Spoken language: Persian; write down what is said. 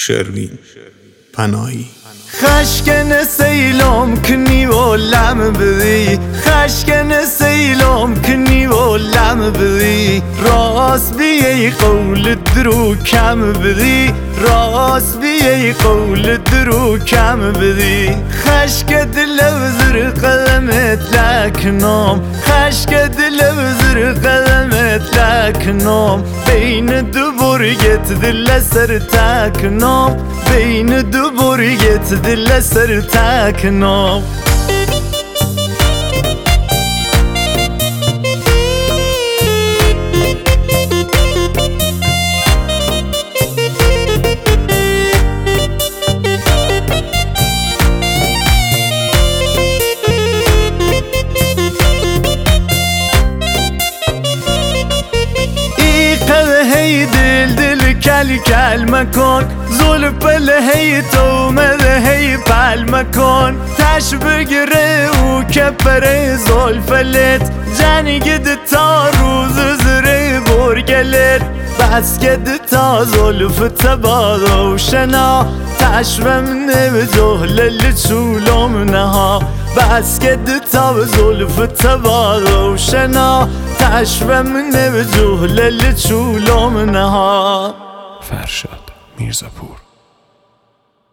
شروین پناهی. خشکن سیلم کنی و لم بدی، خشکن سیلم کنی و لم بدی، راست بیای قول درو کم بدی، راست بیای قول درو کم بدی. خشک دل وزر قدمت لکنم، خشک دل وزر قدمت لکنم، بین دو برگت دل سر تکنم، بین دو برگت دل سر تکنم. هی دل دل کل کل مکن، زلفل هی تومه هی پل مکن، تش بگره و کپره زلفلت، جنگید تا روز زره برگلت، بس کد تا زلف تبا روشنا، تش بمنه به جهلل چولم نها، بس کد تا زلف تبا روشنا، تش بمنه به جهلل چولم نها. فرشاد میرزاپور.